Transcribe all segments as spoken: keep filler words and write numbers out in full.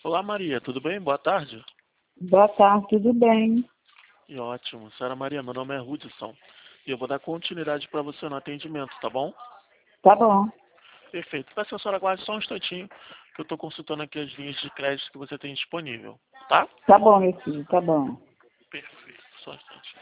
Olá, Maria, tudo bem? Boa tarde. Boa tarde, tudo bem? E ótimo. Senhora Maria, meu nome é Hudson. E eu vou dar continuidade para você no atendimento, tá bom? Tá bom. Perfeito. Peço que a senhora aguarde só um instantinho, que eu estou consultando aqui as linhas de crédito que você tem disponível, tá? Tá bom, meu filho, tá bom. Perfeito. Só um instantinho.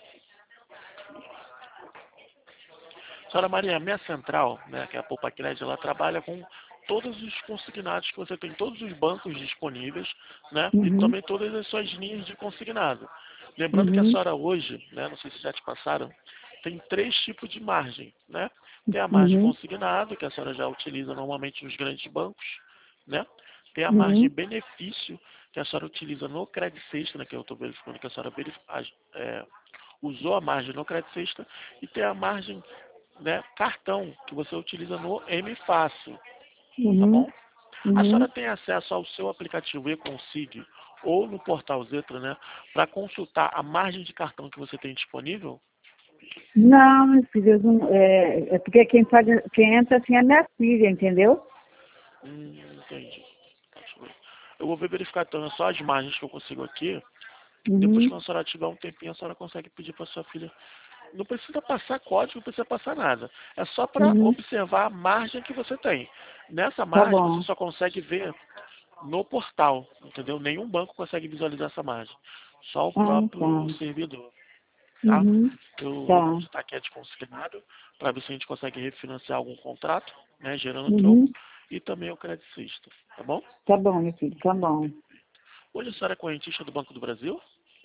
Senhora Maria, a minha central, né, que é a Poupa Crédito, ela trabalha com todos os consignados que você tem, todos os bancos disponíveis, né, e Uhum, também todas as suas linhas de consignado. Lembrando que a uhum, senhora hoje, né, não sei se já te passaram, tem três tipos de margem, né? Tem a margem uhum, consignado, que a senhora já utiliza normalmente nos grandes bancos, né? Tem a margem uhum, benefício, que a senhora utiliza no Credit Sexta, né, que eu estou verificando que a senhora verif- é, usou a margem no Credit Sexta, e tem a margem, né, cartão, que você utiliza no M Fácil, tá uhum, bom? A senhora uhum. tem acesso ao seu aplicativo eConsig ou no portal Zetra, né, para consultar a margem de cartão que você tem disponível? Não, meu filho, eu não, é, é porque quem, faz, quem entra assim é minha filha, entendeu? Hum, entendi. Deixa eu ver. Eu vou ver verificar então só as margens que eu consigo aqui. Depois, Uhum, quando a senhora tiver um tempinho, a senhora consegue pedir para sua filha. Não precisa passar código, não precisa passar nada. É só para uhum, observar a margem que você tem. Nessa tá margem, você bom. só consegue ver no portal, entendeu? Nenhum banco consegue visualizar essa margem. Só o Ah, tá. próprio servidor, tá? Uhum, Eu vou tá. consultar aqui a de consignado para ver se a gente consegue refinanciar algum contrato, né, gerando troco, Uhum, e também o Credit Sexta, tá bom? tá bom, meu filho, tá bom. Hoje a senhora é correntista do Banco do Brasil?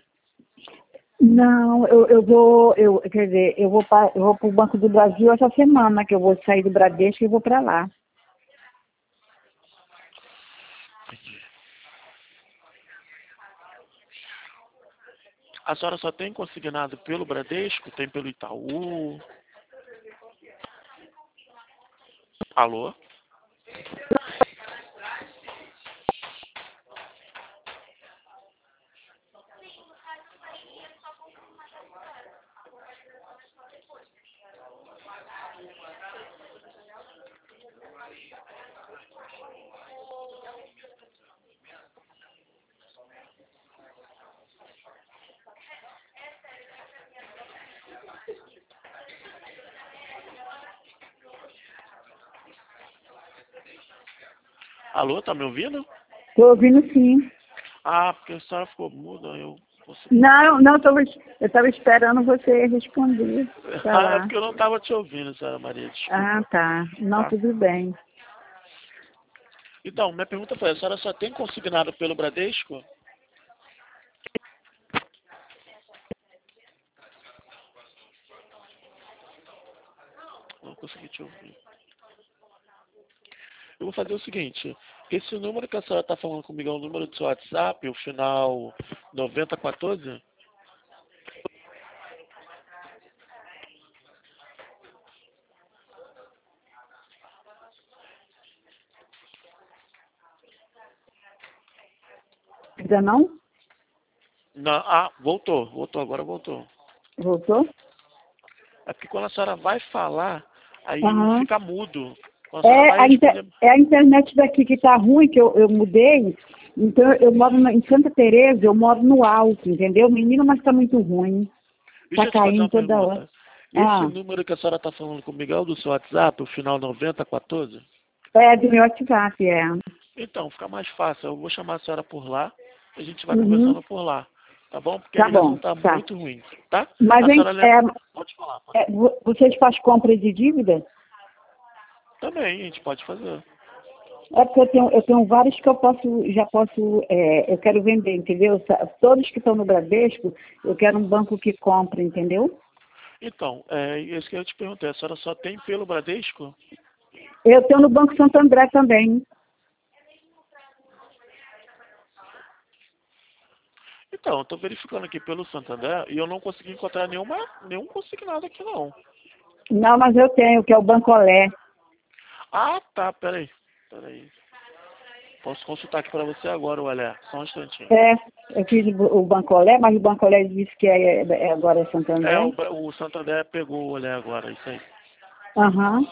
Não, eu, eu vou, eu, quer dizer, eu vou para eu vou pro Banco do Brasil essa semana, que eu vou sair do Bradesco e vou para lá. Entendi. A senhora só tem consignado pelo Bradesco? Tem pelo Itaú? Alô? Alô, tá me ouvindo? Tô ouvindo sim. Ah, porque a senhora ficou muda, eu consegui. Não, não, eu tava, eu estava esperando você responder, Ah, é falar. porque eu não estava te ouvindo, senhora Maria, Ah, desculpa. tá. Não, Tá? tudo bem. Então, minha pergunta foi, a senhora só tem consignado pelo Bradesco? Não consegui te ouvir. Eu vou fazer o seguinte, esse número que a senhora está falando comigo é o número do seu WhatsApp, o final noventa e quatorze? Ainda não? Não, ah, voltou, voltou, agora voltou. Voltou? É porque quando a senhora vai falar, aí Aham. fica mudo. Quando a senhora vai É, a inter- responder. é a internet daqui que tá ruim, que eu, eu mudei. Então, eu moro na- em Santa Teresa, eu moro no alto, entendeu? Menino, mas tá muito ruim. Deixa Tá eu te fazer caindo uma toda hora. pergunta. Esse Ah, número que a senhora está falando comigo é o do seu WhatsApp, o final noventa e quatorze? é do meu WhatsApp, é. Então, fica mais fácil. Eu vou chamar a senhora por lá e a gente vai Uhum. conversando por lá. Tá bom? Porque a Tá ligação bom, está tá. muito ruim, tá? Mas, A hein, senhora lembra. é, Pode falar, pode é, falar. vo- vocês fazem compra de dívida? Também, a gente pode fazer. É porque eu tenho, eu tenho vários que eu posso, já posso, é, eu quero vender, entendeu? Sa- Todos que estão no Bradesco, eu quero um banco que compre, entendeu? Então, é isso que eu te perguntei. A senhora só tem pelo Bradesco? Eu tenho no Banco Santo André também. Então, eu estou verificando aqui pelo Santander e eu não consegui encontrar nenhuma, nenhum consignado aqui, não. Não, mas eu tenho, que é o Bancolé. Ah, tá, peraí. Peraí. Posso consultar aqui para você agora, olha. Só um instantinho. É, eu fiz o o Bancolé, mas o Bancolé disse que é, é- agora é É, Santander. o, Bra- o Santander pegou o olhar agora, isso aí. Aham.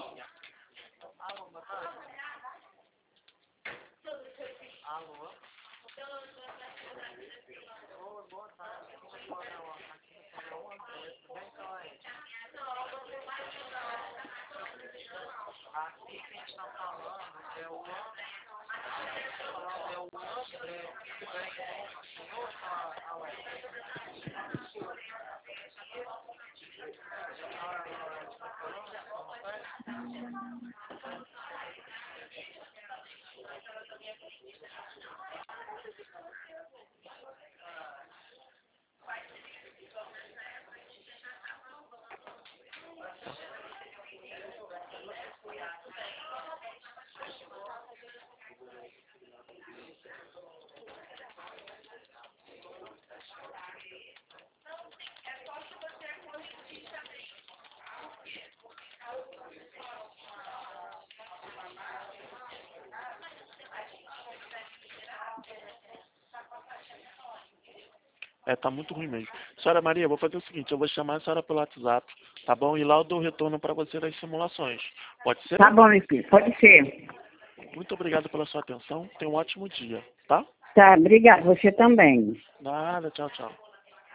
É, tá muito ruim mesmo. Senhora Maria, eu vou fazer o seguinte, eu vou chamar a senhora pelo WhatsApp, tá bom? E lá eu dou o retorno para você das simulações. Pode ser? Tá bom, meu filho, pode ser. Muito obrigado pela sua atenção. Tenha um ótimo dia, tá? Tá, obrigado, você também. Nada, tchau, tchau.